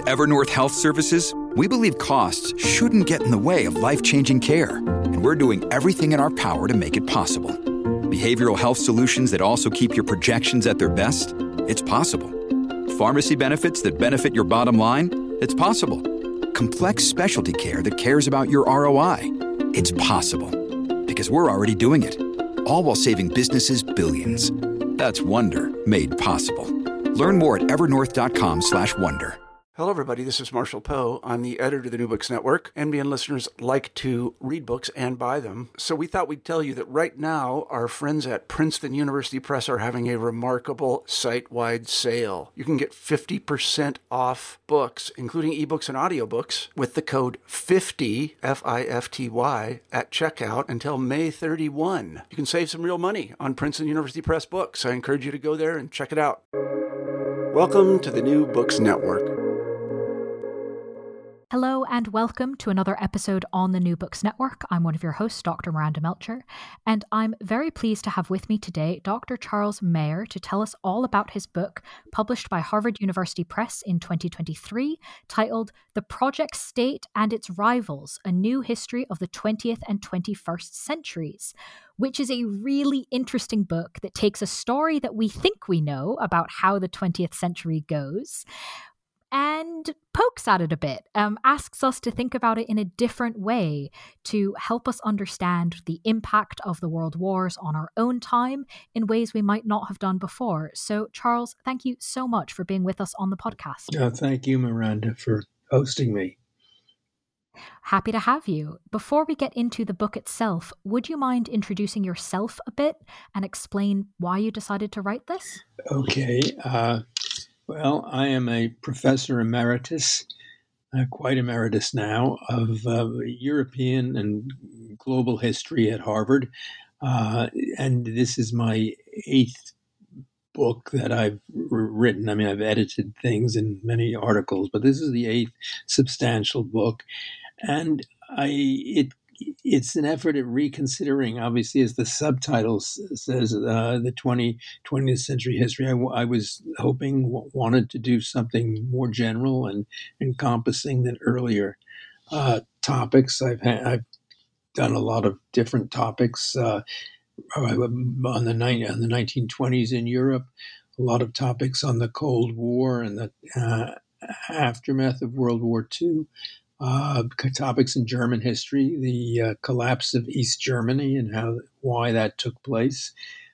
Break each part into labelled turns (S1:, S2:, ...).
S1: At Evernorth Health Services, we believe costs shouldn't get in the way of life-changing care, and we're doing everything in our power to make it possible. Behavioral health solutions that also keep your projections at their best? It's possible. Pharmacy benefits that benefit your bottom line? It's possible. Complex specialty care that cares about your ROI? It's possible. Because we're already doing it. All while saving businesses billions. That's Wonder made possible. Learn more at evernorth.com/wonder.
S2: Hello, everybody. This is Marshall Poe. I'm the editor of the New Books Network. NBN listeners like to read books and buy them. So we thought we'd tell you that right now, our friends at Princeton University Press are having a remarkable site-wide sale. You can get 50% off books, including ebooks and audiobooks, with the code 50, F-I-F-T-Y, at checkout until May 31. You can save some real money on Princeton University Press books. I encourage you to go there and check it out. Welcome to the New Books Network.
S3: Hello and welcome to another episode on the New Books Network. I'm one of your hosts, Dr. Miranda Melcher, and I'm very pleased to have with me today Dr. Charles Maier to tell us all about his book, published by Harvard University Press in 2023, titled The Project State and Its Rivals, A New History of the 20th and 21st Centuries, which is a really interesting book that takes a story that we think we know about how the 20th century goes, and pokes at it a bit, asks us to think about it in a different way to help us understand the impact of the world wars on our own time in ways we might not have done before. So, Charles, thank you so much for being with us on the podcast.
S4: Thank you, Miranda, for hosting me.
S3: Happy to have you. Before we get into the book itself, would you mind introducing yourself a bit and explain why you decided to write this?
S4: Okay. Well, I am a professor emeritus, quite emeritus now, of European and global history at Harvard. And this is my 8th book that I've written. I mean, I've edited things in many articles, but this is the 8th substantial book. And it's an effort at reconsidering, obviously, as the subtitle says, the 20th century history. I was wanted to do something more general and encompassing than earlier topics. I've done a lot of different topics on the 1920s in Europe, a lot of topics on the Cold War and the aftermath of World War II. Topics in German history, the collapse of East Germany and why that took place.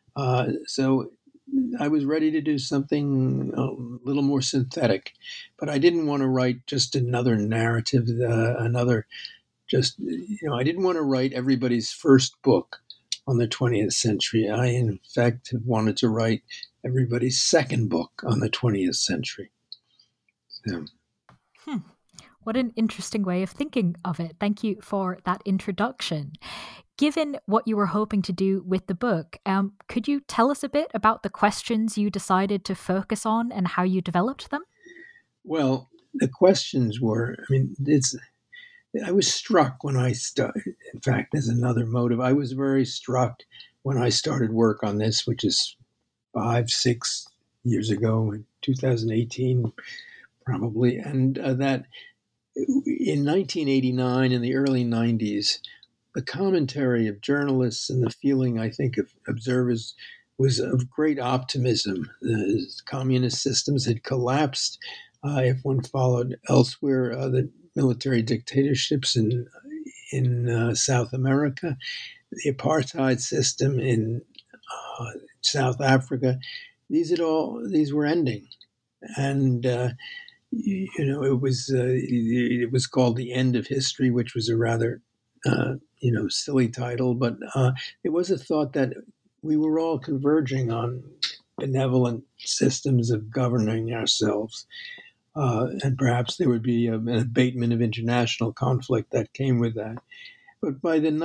S4: So I was ready to do something a little more synthetic, but I didn't want to write just another narrative, I didn't want to write everybody's first book on the 20th century. I, in fact, have wanted to write everybody's second book on the 20th century. So.
S3: What an interesting way of thinking of it. Thank you for that introduction. Given what you were hoping to do with the book, could you tell us a bit about the questions you decided to focus on and how you developed them?
S4: Well, the questions were, I was struck when I started. In fact, there's another motive. I was very struck when I started work on this, which is 5-6 years ago, in 2018, probably, and that in 1989, in the early 90s, the commentary of journalists and the feeling, I think, of observers was of great optimism. The communist systems had collapsed. If one followed elsewhere, the military dictatorships in South America, the apartheid system in South Africa, these were ending. And it was called The End of History, which was a rather, silly title. But it was a thought that we were all converging on benevolent systems of governing ourselves. And perhaps there would be an abatement of international conflict that came with that. But by the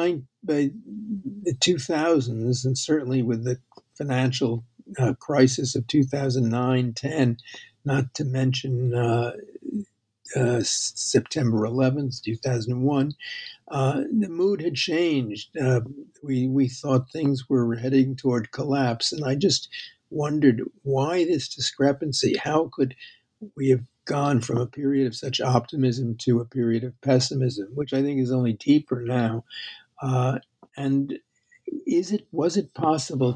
S4: 2000s, and certainly with the financial crisis of 2009-10, not to mention September 11th, 2001, the mood had changed. We thought things were heading toward collapse, and I just wondered why this discrepancy. How could we have gone from a period of such optimism to a period of pessimism, which I think is only deeper now. And was it possible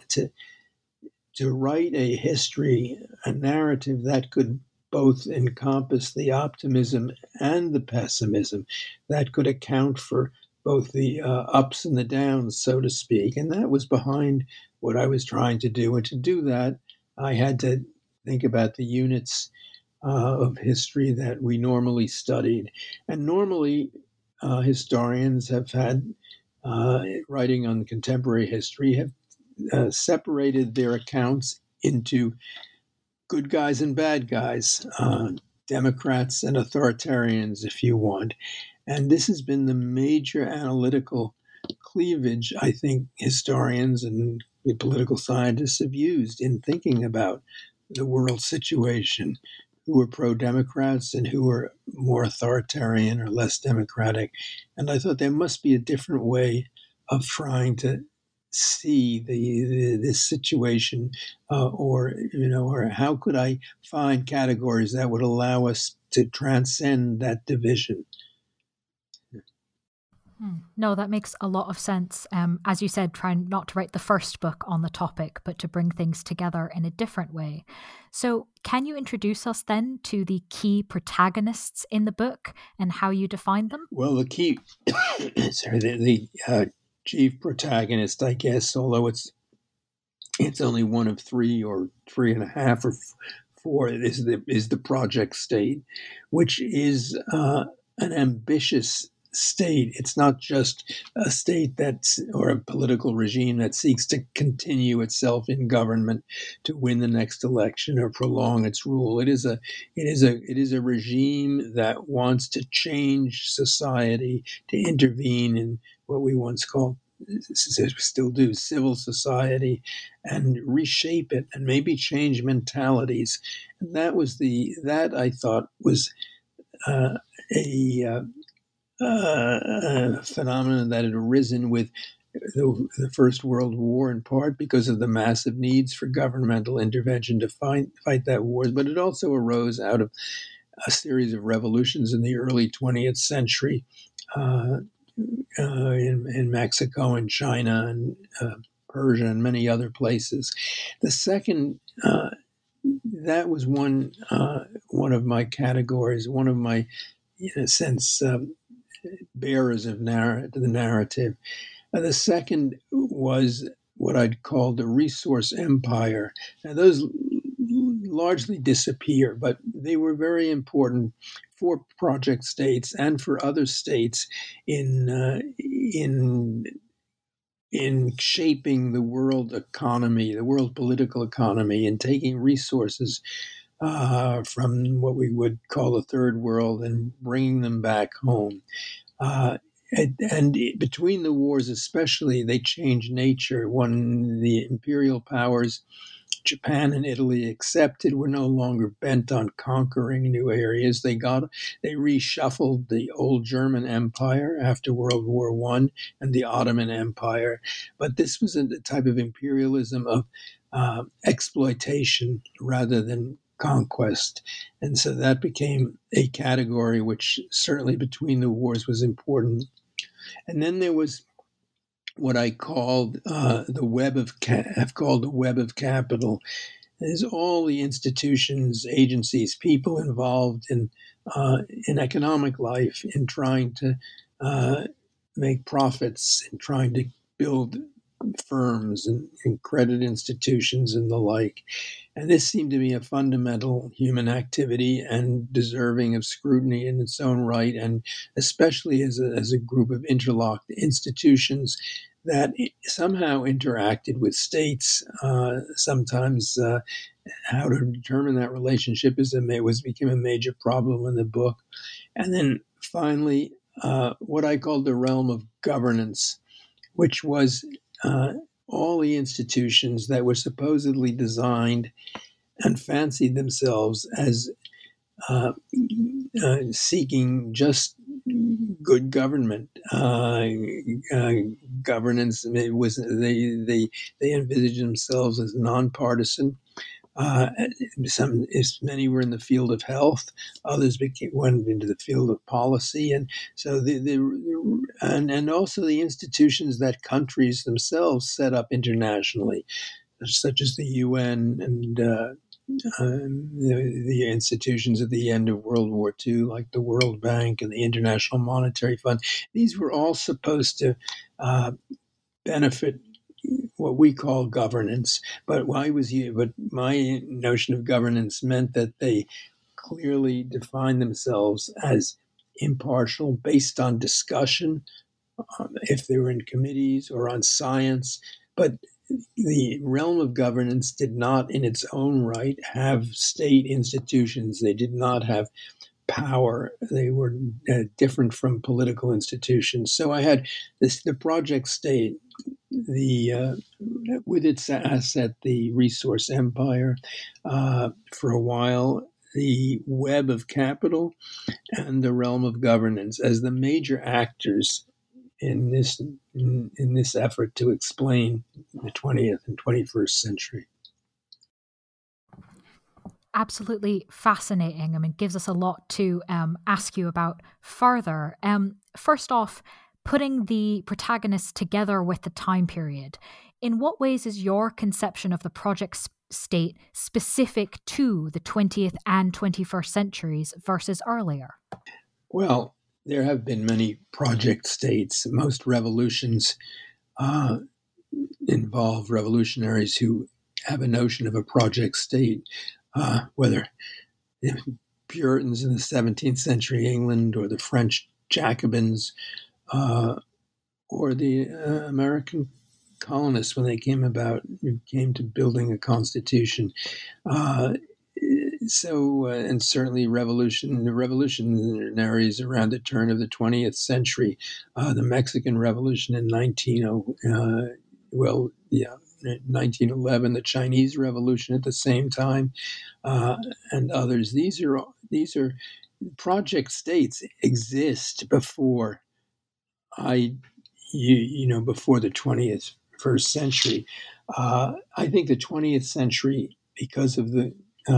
S4: to write a history, a narrative that could both encompass the optimism and the pessimism, that could account for both the ups and the downs, so to speak? And that was behind what I was trying to do. And to do that, I had to think about the units of history that we normally studied. And normally, historians have had, writing on contemporary history, have separated their accounts into good guys and bad guys, Democrats and authoritarians, if you want. And this has been the major analytical cleavage I think historians and political scientists have used in thinking about the world situation, who were pro-Democrats and who were more authoritarian or less democratic. And I thought there must be a different way of trying to see this situation, or how could I find categories that would allow us to transcend that division?
S3: No, that makes a lot of sense. As you said, trying not to write the first book on the topic, but to bring things together in a different way. So can you introduce us then to the key protagonists in the book and how you define them?
S4: Well, the key, the chief protagonist, I guess, although it's only one of three or three and a half or four, is the project state, which is an ambitious state. It's not just a state or a political regime that seeks to continue itself in government to win the next election or prolong its rule. It is a regime that wants to change society, to intervene in what we once called, still do, civil society, and reshape it and maybe change mentalities. And that I thought was a phenomenon that had arisen with the First World War, in part because of the massive needs for governmental intervention to fight that war, but it also arose out of a series of revolutions in the early 20th century in Mexico and China and Persia and many other places. The second, that was one of my categories, one of my, in a sense, bearers of the narrative. The second was what I'd call the resource empire. Now, those largely disappear, but they were very important for project states and for other states in shaping the world economy, the world political economy, and taking resources from what we would call the third world and bringing them back home. And between the wars especially, they changed nature. When the imperial powers, Japan and Italy, accepted, were no longer bent on conquering new areas. They reshuffled the old German Empire after World War I and the Ottoman Empire. But this was a type of imperialism of exploitation rather than conquest. And so that became a category which certainly between the wars was important. And then there was what I called the web of capital. There's all the institutions, agencies, people involved in economic life, in trying to make profits, in trying to build firms and credit institutions and the like. And this seemed to be a fundamental human activity and deserving of scrutiny in its own right, and especially as a group of interlocked institutions that somehow interacted with states. Sometimes how to determine that relationship became a major problem in the book. And then finally, what I called the realm of governance, which was all the institutions that were supposedly designed and fancied themselves as seeking just good government, governance. It was they envisaged themselves as nonpartisan, Many were in the field of health, others went into the field of policy, and so and also the institutions that countries themselves set up internationally, such as the UN and the institutions at the end of World War II, like the World Bank and the International Monetary Fund. These were all supposed to benefit what we call governance. But my notion of governance meant that they clearly defined themselves as impartial, based on discussion, if they were in committees or on science. But the realm of governance did not, in its own right, have state institutions. They did not have power. They were different from political institutions. So I had the project state, with its asset, the resource empire, for a while, the web of capital, and the realm of governance as the major actors in this effort to explain the 20th and 21st century.
S3: Absolutely fascinating. I mean, gives us a lot to ask you about further. First off, putting the protagonists together with the time period, in what ways is your conception of the project state specific to the 20th and 21st centuries versus earlier?
S4: Well, there have been many project states. Most revolutions involve revolutionaries who have a notion of a project state, whether the Puritans in the 17th century England or the French Jacobins or the American colonists when they came to building a constitution. And certainly the revolutionaries around the turn of the 20th century, the Mexican Revolution in 1911, the Chinese Revolution at the same time, and others. These are project states exist before before the 21st century. I think the 20th century, because of the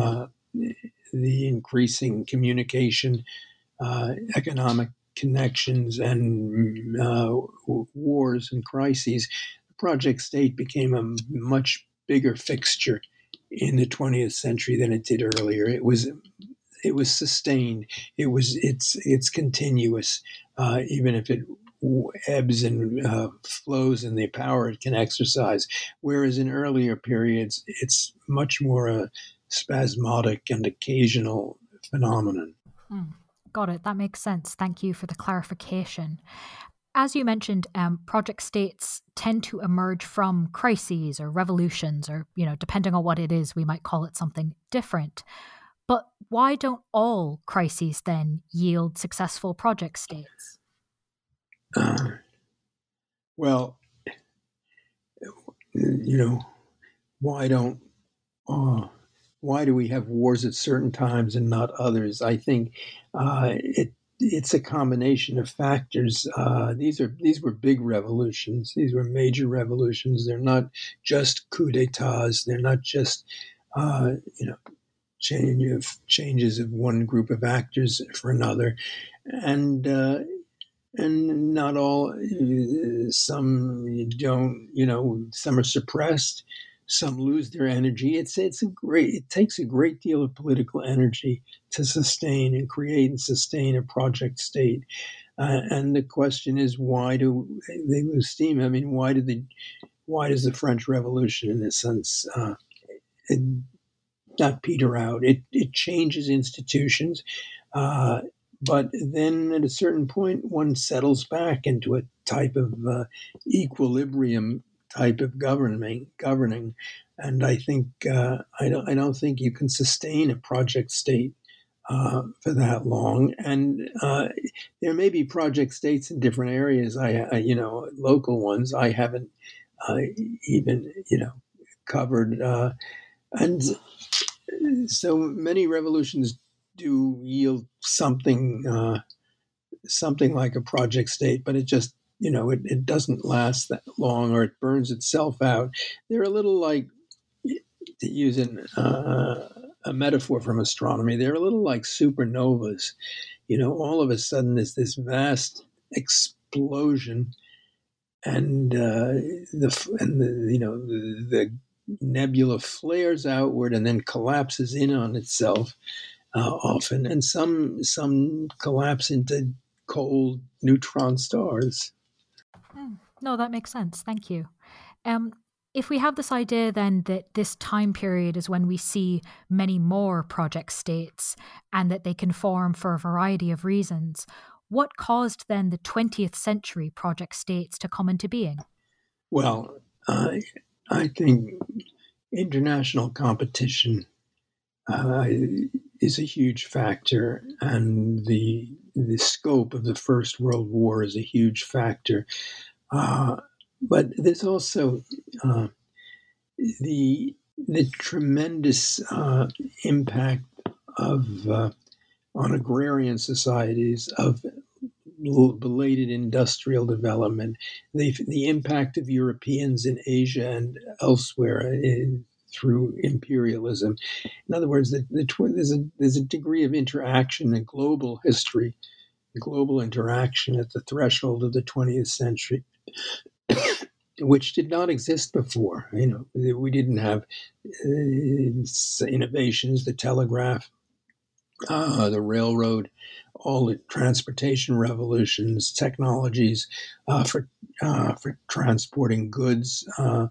S4: increasing communication, economic connections, and wars and crises, the project state became a much bigger fixture in the 20th century than it did earlier. It was sustained. It's continuous, even if it ebbs and flows in the power it can exercise. Whereas in earlier periods, it's much more a spasmodic and occasional phenomenon.
S3: Got it. That makes sense. Thank you for the clarification. As you mentioned, project states tend to emerge from crises or revolutions, or, depending on what it is, we might call it something different. But why don't all crises then yield successful project states?
S4: Well, why do we have wars at certain times and not others? I think it's a combination of factors. These were big revolutions. These were major revolutions. They're not just coups d'états. They're not just changes of one group of actors for another, and not all. Some don't. Some are suppressed. Some lose their energy. It takes a great deal of political energy to sustain and create and sustain a project state. And the question is, why do they lose steam? I mean, why does the French Revolution, in a sense, not peter out? It changes institutions, but then at a certain point, one settles back into a type of equilibrium type of governing, and I think I don't think you can sustain a project state for that long. And there may be project states in different areas. Local ones I haven't even covered, and so many revolutions do yield something like a project state, but it just it doesn't last that long, or it burns itself out. They're a little like to use a metaphor from astronomy, they're a little like supernovas. All of a sudden there's this vast explosion, and the nebula flares outward and then collapses in on itself often, and some collapse into cold neutron stars.
S3: No, that makes sense. Thank you. If we have this idea then that this time period is when we see many more project states and that they can form for a variety of reasons, what caused then the 20th century project states to come into being?
S4: Well, I think international competition is a huge factor, and the scope of the First World War is a huge factor. But there's also the tremendous impact of on agrarian societies of belated industrial development, the impact of Europeans in Asia and elsewhere through imperialism. In other words, there's a degree of interaction in global history, global interaction at the threshold of the 20th century, which did not exist before. We didn't have innovations, the telegraph, the railroad, all the transportation revolutions, technologies for transporting goods.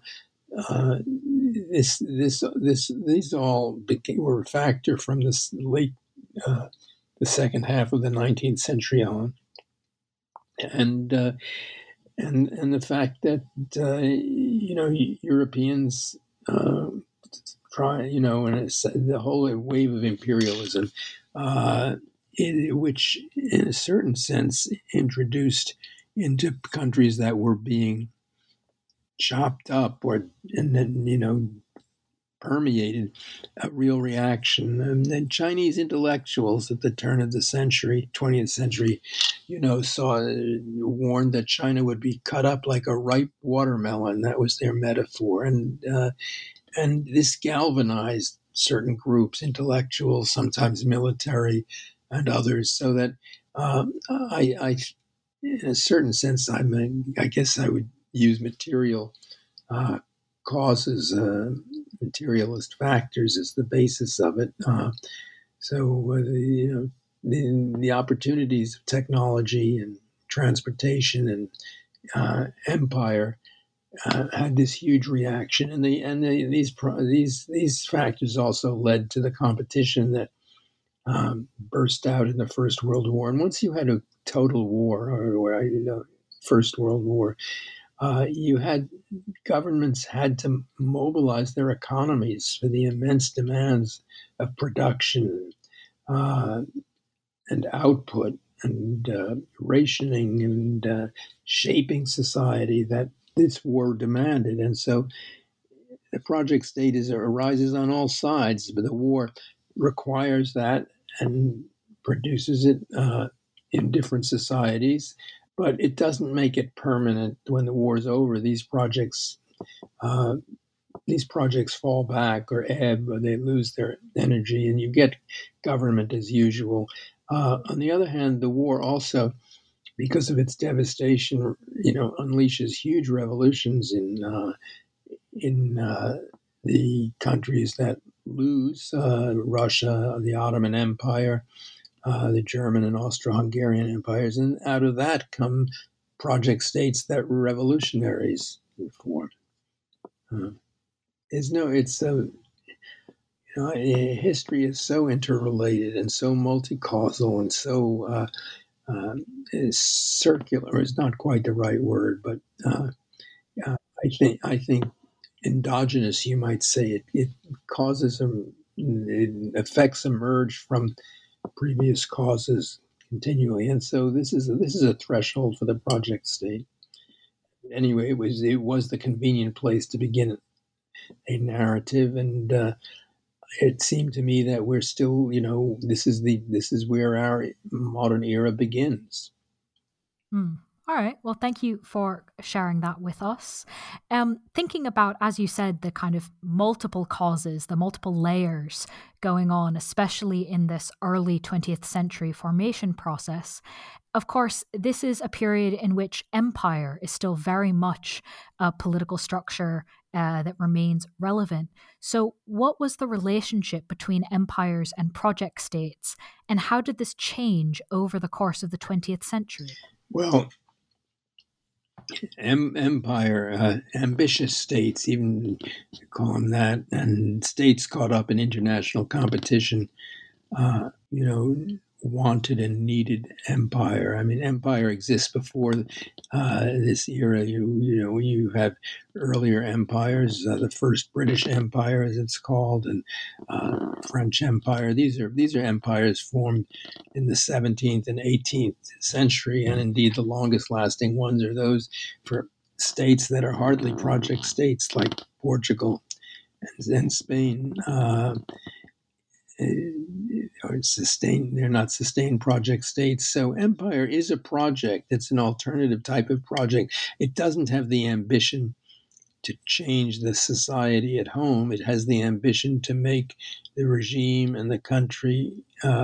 S4: These all were a factor from this late the second half of the 19th century on, and the fact that Europeans try, and it's the whole wave of imperialism, which in a certain sense introduced into countries that were being chopped up and then permeated a real reaction. And then Chinese intellectuals at the turn of the century, 20th century, warned that China would be cut up like a ripe watermelon. That was their metaphor. And this galvanized certain groups, intellectuals, sometimes military, and others, so that I in a certain sense, I guess I would use material causes, materialist factors as the basis of it. The opportunities of technology and transportation and empire had this huge reaction, and these factors also led to the competition that burst out in the First World War. And once you had a total war, or First World War, governments had to mobilize their economies for the immense demands of production and output and rationing and shaping society that this war demanded. And so the project state arises on all sides, but the war requires that and produces it in different societies. But it doesn't make it permanent. When the war is over, these projects fall back or ebb, or they lose their energy, and you get government as usual. On the other hand, the war also, because of its devastation, unleashes huge revolutions in the countries that lose: Russia, the Ottoman Empire, the German and Austro-Hungarian empires, and out of that come project states that revolutionaries form. History is so interrelated and so multi-causal and so circular is not quite the right word, but I think endogenous, you might say. It causes effects emerge from previous causes continually, and so this is a threshold for the project state. Anyway, it was the convenient place to begin a narrative, and it seemed to me that we're still, this is where our modern era begins.
S3: All All right. Well, thank you for sharing that with us. Thinking about, as you said, the kind of multiple causes, the multiple layers going on, especially in this early 20th century formation process. Of course, this is a period in which empire is still very much a political structure that remains relevant. So, what was the relationship between empires and project states, and how did this change over the course of the 20th century?
S4: Well, empire, ambitious states, even call them that, and states caught up in international competition, wanted and needed empire. I mean, empire exists before this era. You have earlier empires, the first British Empire, as it's called, and French Empire. These are empires formed in the 17th and 18th century, and indeed the longest-lasting ones are those for states that are hardly project states, like Portugal and Spain. They're not sustained project states. So empire is a project. It's an alternative type of project. It doesn't have the ambition to change the society at home. It has the ambition to make the regime and the country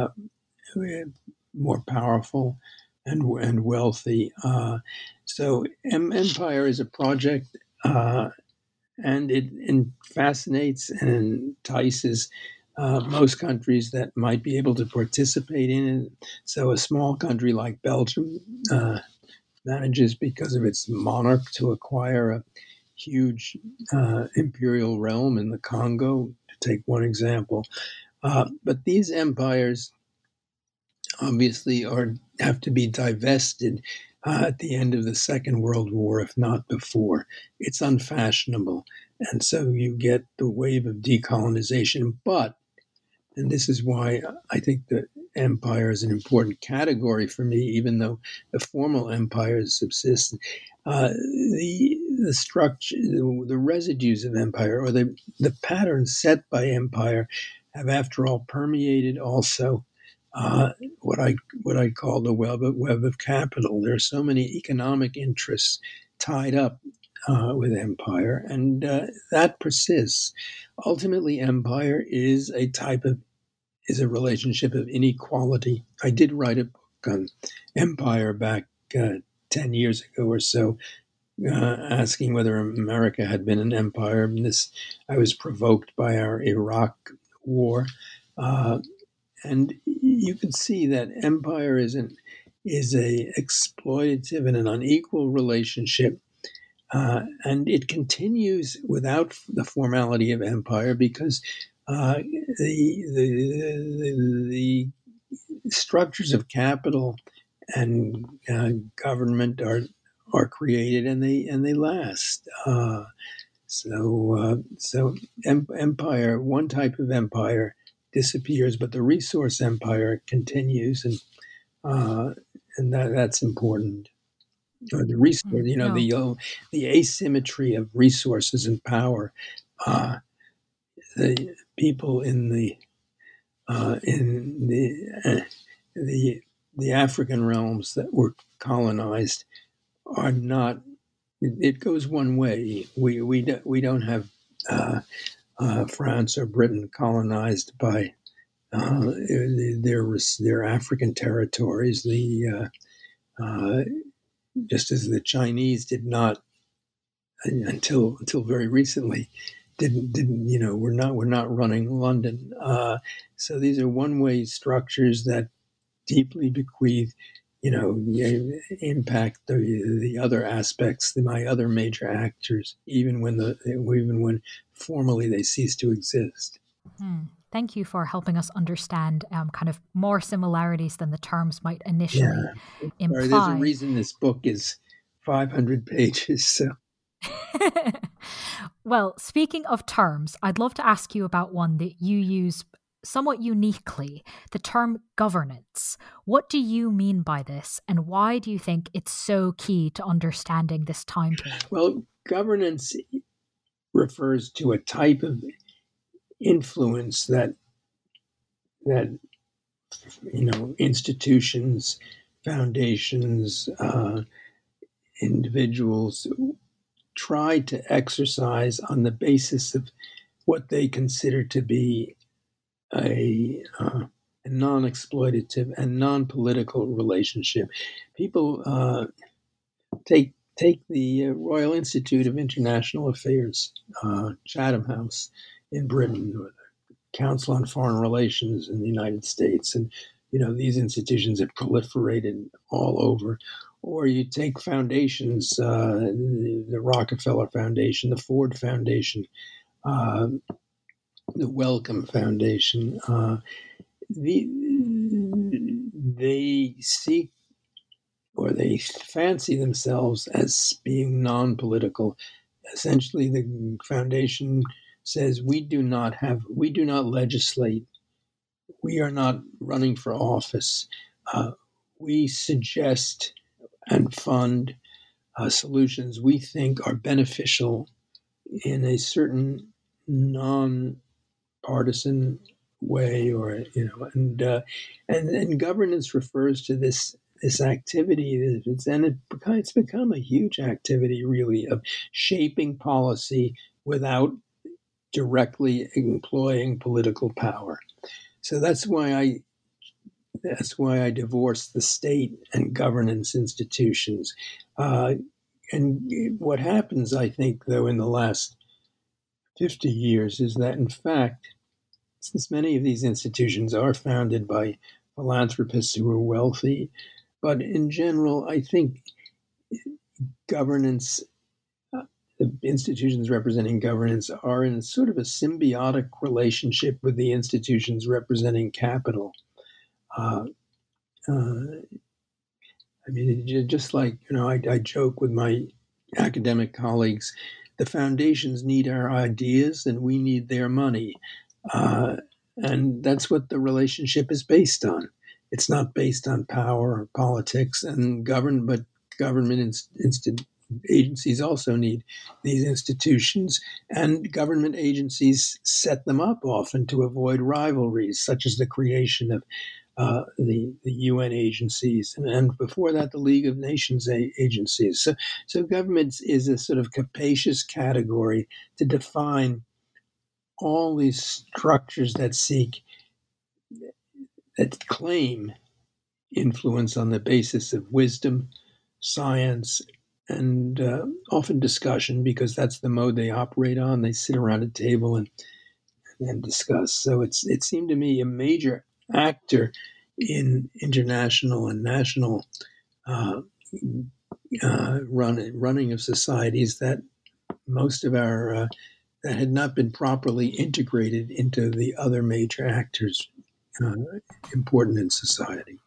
S4: more powerful and wealthy. So empire is a project, and it fascinates and entices most countries that might be able to participate in it. So a small country like Belgium manages, because of its monarch, to acquire a huge imperial realm in the Congo, to take one example. But these empires obviously have to be divested at the end of the Second World War, if not before. It's unfashionable. And so you get the wave of decolonization. But, and this is why I think that empire is an important category for me, even though the formal empires subsist, the structure, the residues of empire, or the patterns set by empire, have, after all, permeated also what I call the web of capital. There are so many economic interests tied up with empire, and that persists. Ultimately, empire is a relationship of inequality. I did write a book on empire back 10 years ago or so, asking whether America had been an empire. And I was provoked by our Iraq war. And you can see that empire is a exploitative and an unequal relationship, and it continues without the formality of empire, because the structures of capital and government are created, and they last. So empire, one type of empire, disappears, but the resource empire continues, and that's important. The resource, the asymmetry of resources and power. The people in the African realms that were colonized are not. It goes one way. We don't have France or Britain colonized by their African territories. Just as the Chinese did not, until very recently, we're not running London. So these are one-way structures that deeply bequeath, impact the other aspects, my other major actors, even when formally they cease to exist.
S3: Mm-hmm. Thank you for helping us understand kind of more similarities than the terms might initially imply.
S4: There's a reason this book is 500 pages. So.
S3: Well, speaking of terms, I'd love to ask you about one that you use somewhat uniquely, the term governance. What do you mean by this, and why do you think it's so key to understanding this time period?
S4: Well, governance refers to a type of influence that institutions, foundations, individuals try to exercise on the basis of what they consider to be a non-exploitative and non-political relationship. People take the Royal Institute of International Affairs, Chatham House in Britain, or the Council on Foreign Relations in the United States, and these institutions have proliferated all over. Or you take foundations, the Rockefeller Foundation, the Ford Foundation, the Wellcome Foundation. They seek, or they fancy themselves as being non-political. Essentially, the foundation says we do not legislate. We are not running for office. We suggest and fund solutions we think are beneficial in a certain non-partisan way, and governance refers to this activity, and it's become a huge activity, really, of shaping policy without directly employing political power. So that's why I divorce the state and governance institutions. And what happens, I think, though, in the last 50 years is that, in fact, since many of these institutions are founded by philanthropists who are wealthy, but in general, I think governance, the institutions representing governance, are in sort of a symbiotic relationship with the institutions representing capital. Just like, I joke with my academic colleagues, the foundations need our ideas and we need their money. And that's what the relationship is based on. It's not based on power or politics, but government agencies also need these institutions, and government agencies set them up often to avoid rivalries, such as the creation of the UN agencies, and before that, the League of Nations agencies. So government is a sort of capacious category to define all these structures that claim influence on the basis of wisdom, science, and often discussion, because that's the mode they operate on. They sit around a table and discuss. So it seemed to me a major actor in international and national running of societies that most of our that had not been properly integrated into the other major actors important in society.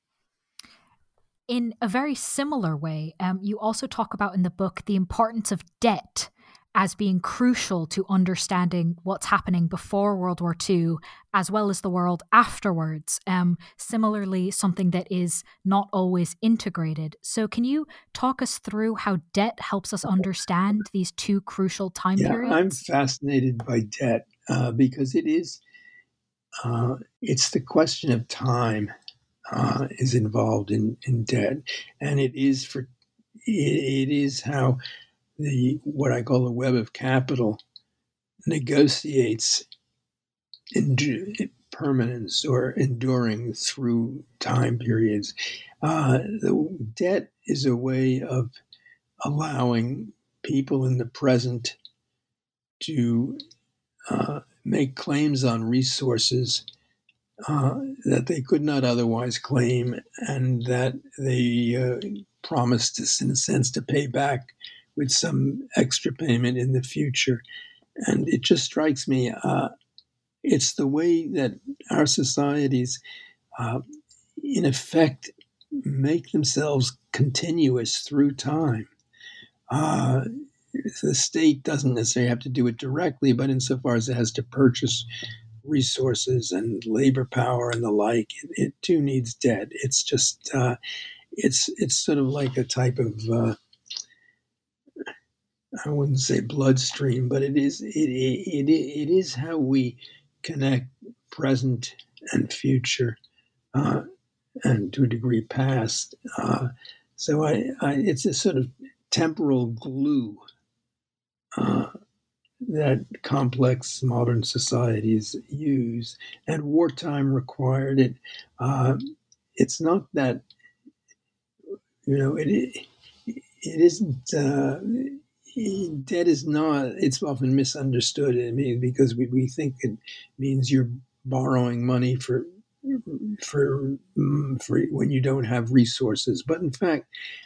S3: In a very similar way, you also talk about in the book the importance of debt as being crucial to understanding what's happening before World War II, as well as the world afterwards. Similarly, something that is not always integrated. So can you talk us through how debt helps us understand these two crucial time periods?
S4: I'm fascinated by debt because it's the question of time is involved in debt, and it is how what I call the web of capital negotiates permanence or enduring through time periods. The debt is a way of allowing people in the present to make claims on resources that they could not otherwise claim, and that they promised, in a sense, to pay back with some extra payment in the future. And it just strikes me, it's the way that our societies, in effect, make themselves continuous through time. The state doesn't necessarily have to do it directly, but insofar as it has to purchase resources and labor power and the like, it too needs debt. It's just, it's sort of like a type of, I wouldn't say bloodstream, but it is how we connect present and future, and to a degree past, So it's a sort of temporal glue that complex modern societies use, and wartime required it. It's not that, it isn't. Debt is not. It's often misunderstood. I mean, because we think it means you're borrowing money for when you don't have resources, but in fact.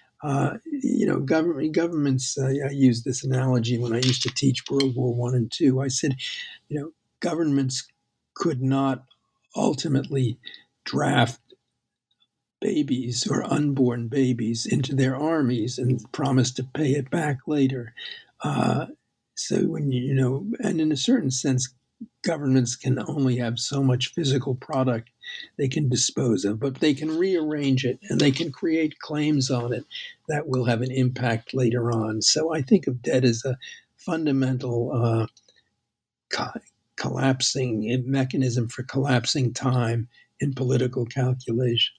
S4: Governments. I used this analogy when I used to teach World War I and II. I said, governments could not ultimately draft babies or unborn babies into their armies and promise to pay it back later. So when and in a certain sense, governments can only have so much physical product they can dispose of, but they can rearrange it and they can create claims on it that will have an impact later on. So I think of debt as a fundamental collapsing mechanism for collapsing time in political calculation.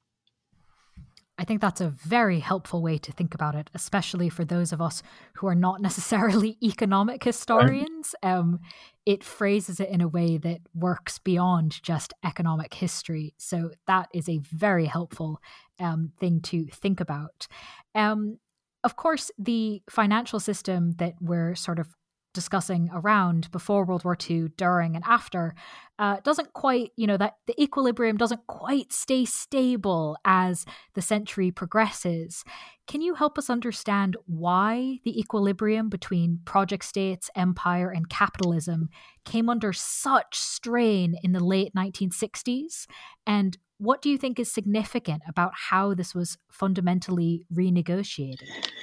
S3: I think that's a very helpful way to think about it, especially for those of us who are not necessarily economic historians. It phrases it in a way that works beyond just economic history. So that is a very helpful thing to think about. Of course, the financial system that we're sort of discussing around before World War II, during and after, doesn't quite, that the equilibrium doesn't quite stay stable as the century progresses. Can you help us understand why the equilibrium between project states, empire, and capitalism came under such strain in the late 1960s? And what do you think is significant about how this was fundamentally renegotiated?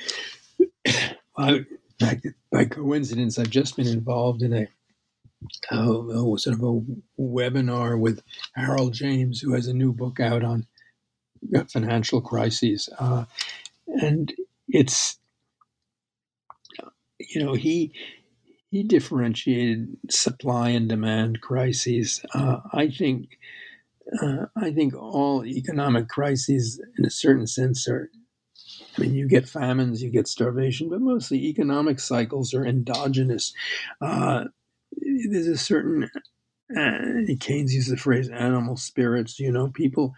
S4: By coincidence, I've just been involved in a sort of a webinar with Harold James, who has a new book out on financial crises, and it's he differentiated supply and demand crises. I think all economic crises, in a certain sense, are. I mean, you get famines, you get starvation, but mostly economic cycles are endogenous. There's a certain, Keynes used the phrase animal spirits, people,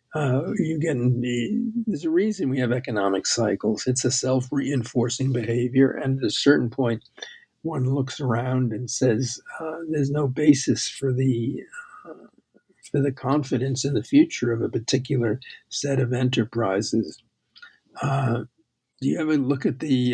S4: there's a reason we have economic cycles. It's a self-reinforcing behavior. And at a certain point, one looks around and says, there's no basis for the confidence in the future of a particular set of enterprises. Do you ever look at the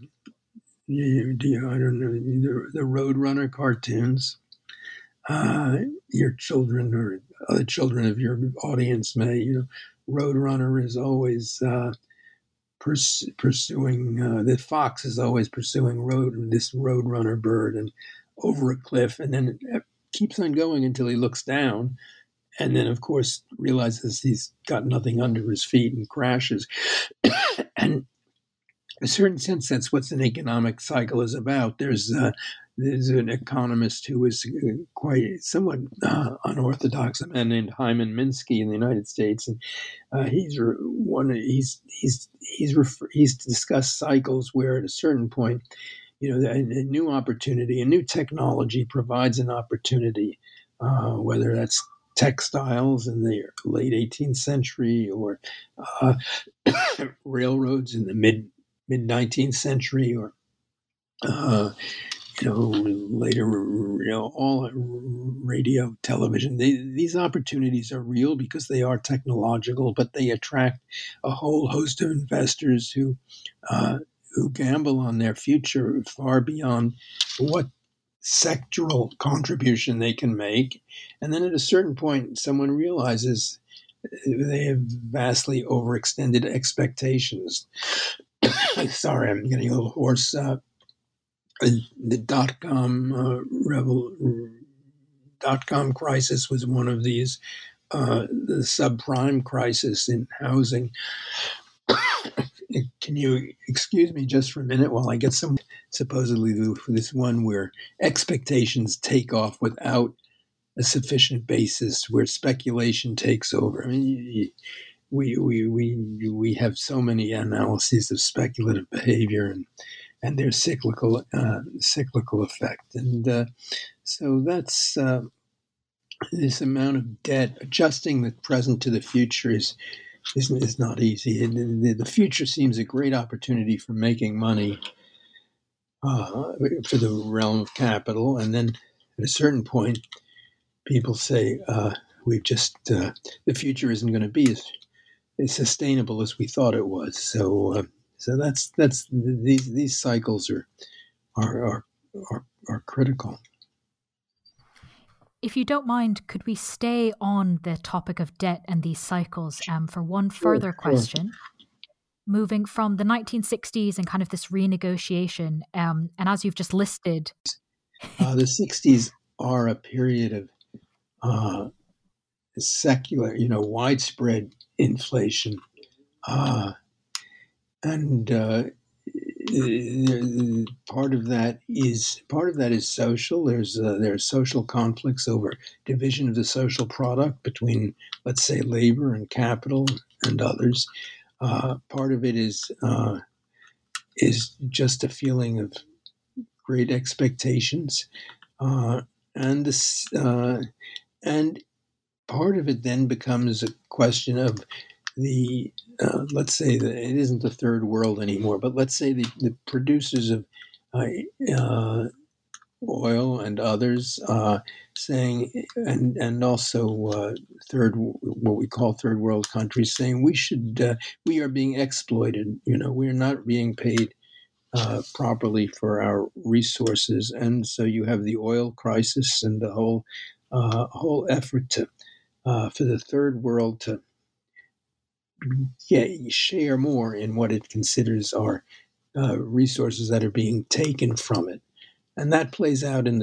S4: Roadrunner cartoons? Your children or other children of your audience may. Roadrunner is always pursuing. The fox is always pursuing this Roadrunner bird and over a cliff, and then it keeps on going until he looks down. And then, of course, realizes he's got nothing under his feet and crashes. And in a certain sense, that's what an economic cycle is about. There's an economist who is somewhat unorthodox, a man named Hyman Minsky in the United States, and he's discussed cycles where at a certain point, a new opportunity, a new technology provides an opportunity, whether that's textiles in the late 18th century or railroads in the mid 19th century, or later, all radio, television. These opportunities are real because they are technological, but they attract a whole host of investors who gamble on their future far beyond what sectoral contribution they can make. And then at a certain point, someone realizes they have vastly overextended expectations. Sorry, I'm getting a little hoarse. The dot-com crisis was one of these. The subprime crisis in housing. Can you excuse me just for a minute while I get some, supposedly this one where expectations take off without a sufficient basis, where speculation takes over. I mean, we have so many analyses of speculative behavior and their cyclical effect, and so that's this amount of debt. Adjusting the present to the future is not easy. The future seems a great opportunity for making money for the realm of capital, and then at a certain point, people say we've just the future isn't going to be as sustainable as we thought it was. So that's these cycles are critical.
S3: If you don't mind, could we stay on the topic of debt and these cycles for one further question? Moving from the 1960s and kind of this renegotiation, and as you've just listed,
S4: the 60s are a period of secular, widespread inflation, and part of that is social. There's social conflicts over division of the social product between, let's say, labor and capital and others. Part of it is just a feeling of great expectations, and part of it then becomes a question of the let's say that it isn't the third world anymore, but let's say the producers of oil and others saying, and also what we call third world countries saying we are being exploited. We are not being paid properly for our resources, and so you have the oil crisis and the whole effort for the third world to share more in what it considers are resources that are being taken from it, and that plays out in the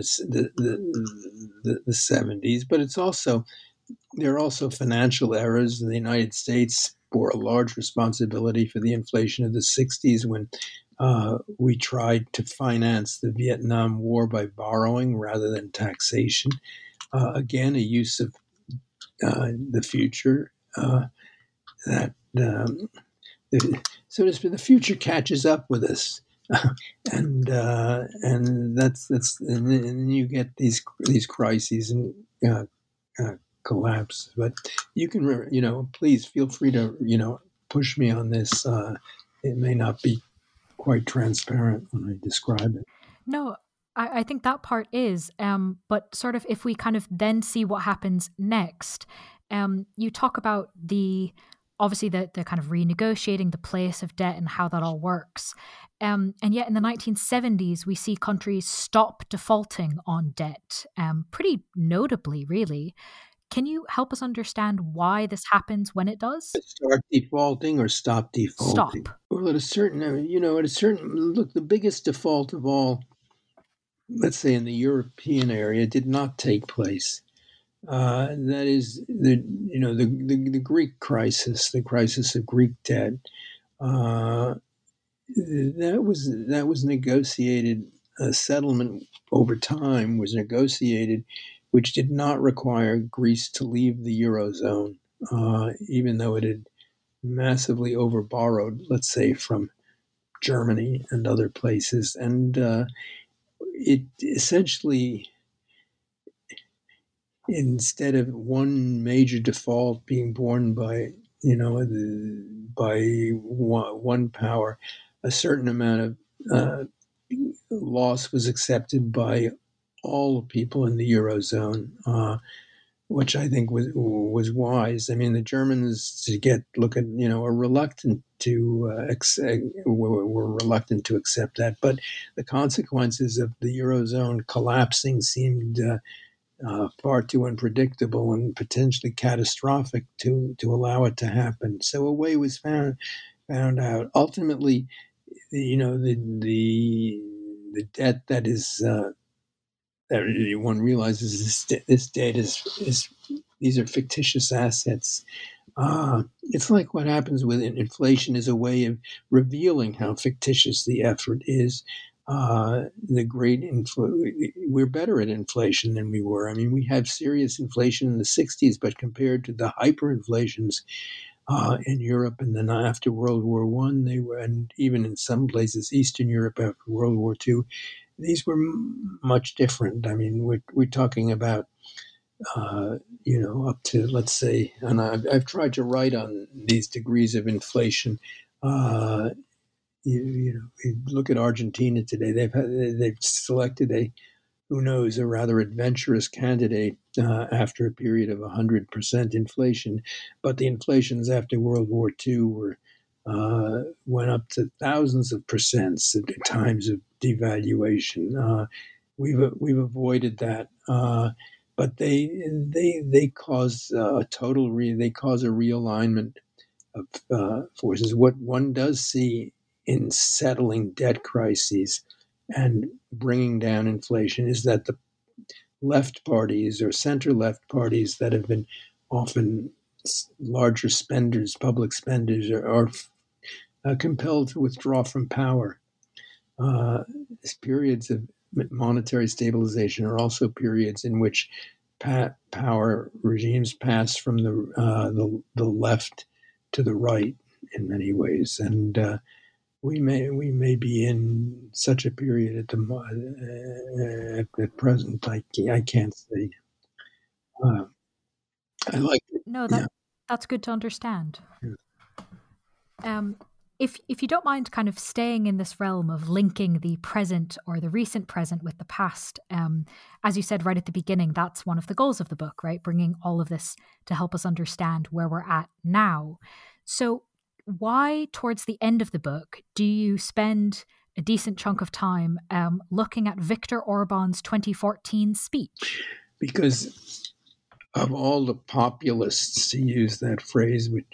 S4: 70s. But there are also financial errors. The United States bore a large responsibility for the inflation of the 60s when we tried to finance the Vietnam War by borrowing rather than taxation. Again, a use of the future. That so to speak, the future catches up with us, and that's and then you get these crises and collapse. But you can please feel free to push me on this. It may not be quite transparent when I describe it.
S3: No, I think that part is, but sort of if we kind of then see what happens next, you talk about obviously the kind of renegotiating the place of debt and how that all works. And yet in the 1970s, we see countries stop defaulting on debt, pretty notably, really. Can you help us understand why this happens when it does?
S4: Start defaulting or stop defaulting?
S3: Stop.
S4: Well, at a certain look, the biggest default of all, let's say in the European area, did not take place. That is the Greek crisis, the crisis of Greek debt. That was negotiated. A settlement over time was negotiated, which did not require Greece to leave the Eurozone, even though it had massively overborrowed, let's say, from Germany and other places. And it essentially, instead of one major default being borne by one power, a certain amount of loss was accepted by all people in the Eurozone, which I think was wise. I mean, the Germans were reluctant to accept that, but the consequences of the Eurozone collapsing seemed far too unpredictable and potentially catastrophic to allow it to happen. So a way was found out. Ultimately, the debt that is that one realizes this debt is these are fictitious assets. It's like what happens with inflation is a way of revealing how fictitious the effort is. We're better at inflation than we were. I mean, we had serious inflation in the 60s, but compared to the hyperinflations in Europe, and then after World War One, they were, and even in some places, Eastern Europe after World War Two, these were much different. I mean, we're talking about up to, let's say, and I've tried to write on these degrees of inflation. You look at Argentina today; they've selected a rather adventurous candidate after a period of 100% inflation. But the inflations after World War II went up to thousands of percents at times of devaluation. We've avoided that, but they cause they cause a realignment of forces. What one does see in settling debt crises and bringing down inflation is that the left parties or center-left parties that have been often larger spenders, public spenders, are compelled to withdraw from power. Periods of monetary stabilization are also periods in which power regimes pass from the left to the right in many ways, and we may be in such a period at present. I can't say. I like it.
S3: No, that's good to understand.
S4: Yeah.
S3: If you don't mind kind of staying in this realm of linking the present or the recent present with the past, as you said right at the beginning, that's one of the goals of the book, right? Bringing all of this to help us understand where we're at now. So why, towards the end of the book, do you spend a decent chunk of time looking at Viktor Orban's 2014 speech?
S4: Because of all the populists, to use that phrase, which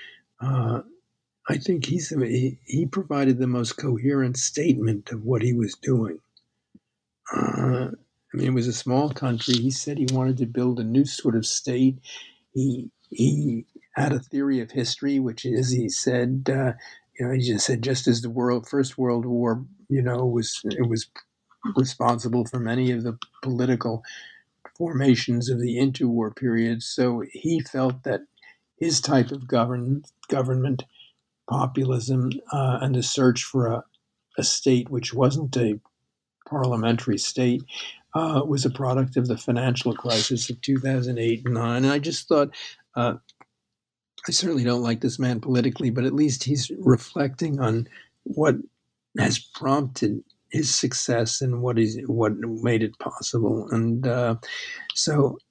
S4: I think he provided the most coherent statement of what he was doing. I mean, it was a small country. He said he wanted to build a new sort of state. He had a theory of history, which is, he said, he just said, just as the First World War, was responsible for many of the political formations of the interwar period. So he felt that his type of government, populism, and the search for a state which wasn't a parliamentary state, was a product of the financial crisis of 2008 and 9. And I just thought, I certainly don't like this man politically, but at least he's reflecting on what has prompted his success and what made it possible. And so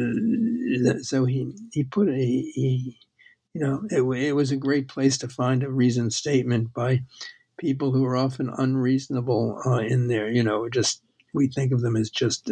S4: he put it was a great place to find a reasoned statement by people who are often unreasonable in there. Just, we think of them as just,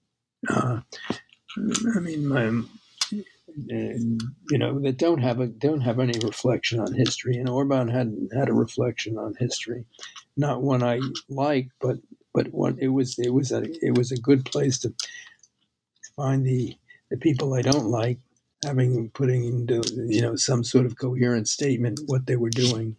S4: that don't have any reflection on history. And Orban had a reflection on history, not one I like, but one. It was a good place to find the people I don't like, putting into some sort of coherent statement what they were doing.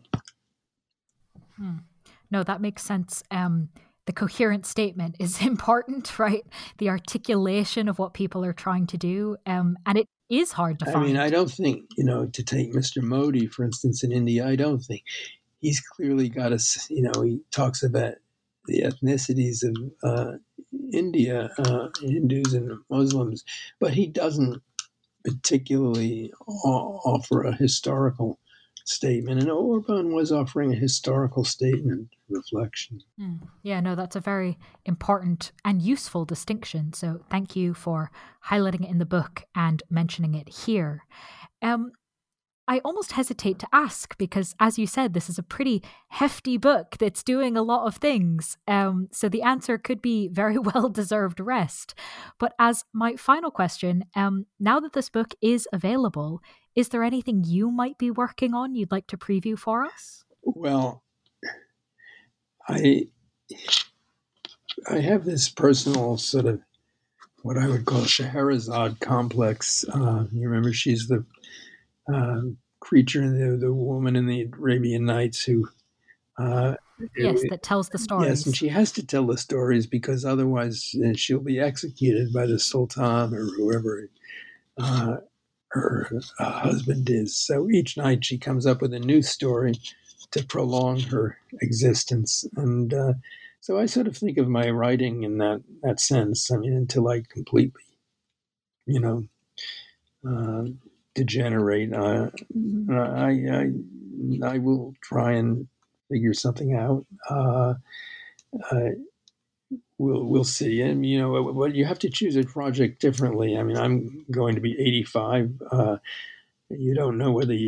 S3: No, that makes sense. The coherent statement is important, right? The articulation of what people are trying to do, and it is hard to find.
S4: I mean, I don't think, to take Mr. Modi, for instance, in India, I don't think he's clearly got he talks about the ethnicities of India, Hindus and Muslims, but he doesn't particularly offer a historical statement. And Orban was offering a historical statement, reflection.
S3: Yeah, no, that's a very important and useful distinction. So thank you for highlighting it in the book and mentioning it here. I almost hesitate to ask because, as you said, this is a pretty hefty book that's doing a lot of things. So the answer could be very well-deserved rest. But as my final question, now that this book is available, is there anything you might be working on you'd like to preview for us?
S4: Well, I have this personal sort of what I would call Scheherazade complex. You remember, she's the creature, the woman in the Arabian Nights who...
S3: that tells the stories.
S4: Yes, and she has to tell the stories because otherwise she'll be executed by the Sultan or whoever her husband is. So each night she comes up with a new story to prolong her existence. And so I sort of think of my writing in that sense. I mean, until I completely, degenerate, I will try and figure something out. We'll see. And but you have to choose a project differently. I mean, I'm going to be 85. You don't know whether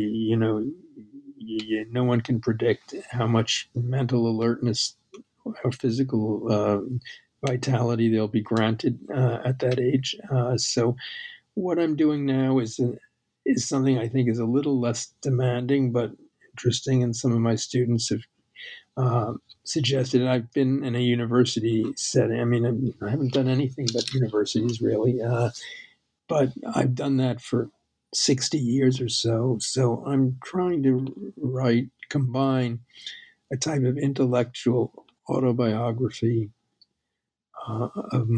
S4: no one can predict how much mental alertness or physical vitality they'll be granted at that age. So what I'm doing now is something I think is a little less demanding but interesting, and some of my students have suggested. I've been in a university setting. I mean, I haven't done anything but universities really, but I've done that for 60 years or so. So I'm trying to combine a type of intellectual autobiography of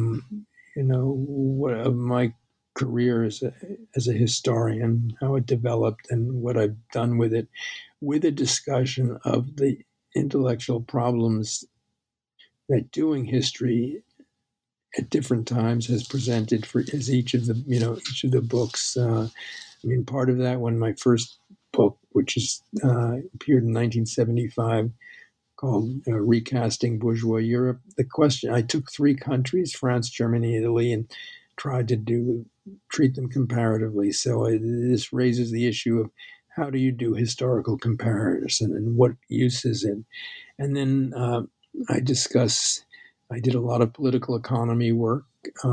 S4: my career as a historian, how it developed, and what I've done with it, with a discussion of the intellectual problems that doing history at different times has presented as each of the books. Part of that, when my first book, which appeared in 1975, called Recasting Bourgeois Europe, the question, I took 3 countries, France, Germany, Italy, and tried to treat them comparatively. So this raises the issue of how do you do historical comparison and what use is it? And then I did a lot of political economy work.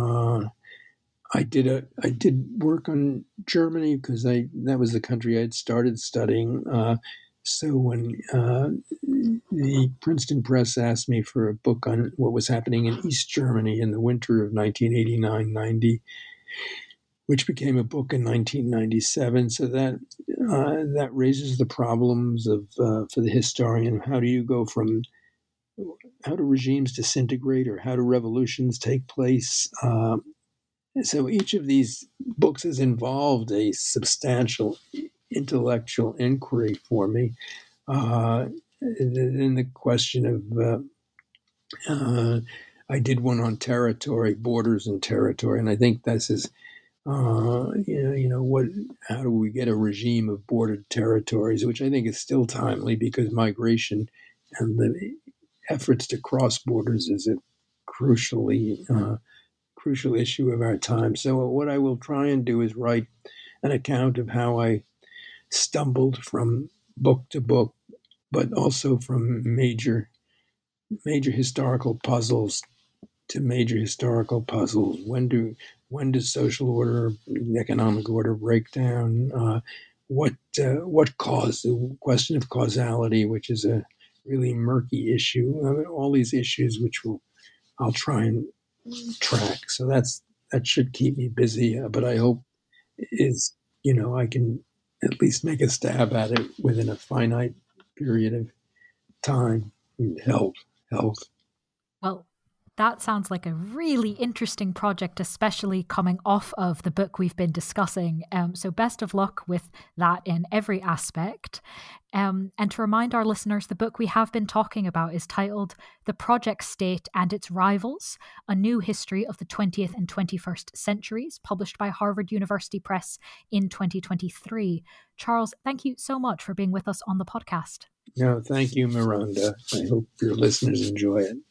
S4: I did work on Germany because that was the country I'd started studying. So when the Princeton Press asked me for a book on what was happening in East Germany in the winter of 1989-90, which became a book in 1997, so that raises the problems for the historian. How do you go from how do regimes disintegrate, or how do revolutions take place? So each of these books has involved a substantial intellectual inquiry for me. In the question of, I did one on territory, borders and territory, and I think this is, how do we get a regime of bordered territories, which I think is still timely because migration and the efforts to cross borders is a crucial issue of our time. So what I will try and do is write an account of how I stumbled from book to book, but also from major historical puzzles to major historical puzzles. When does social order, economic order break down? What caused the question of causality, which is a really murky issue. I mean, all these issues which I'll try and track. So that should keep me busy. But I hope I can at least make a stab at it within a finite period of time. Health.
S3: Well, that sounds like a really interesting project, especially coming off of the book we've been discussing. So best of luck with that in every aspect. And to remind our listeners, the book we have been talking about is titled The Project State and Its Rivals, A New History of the 20th and 21st Centuries, published by Harvard University Press in 2023. Charles, thank you so much for being with us on the podcast.
S4: No, thank you, Miranda. I hope your listeners enjoy it.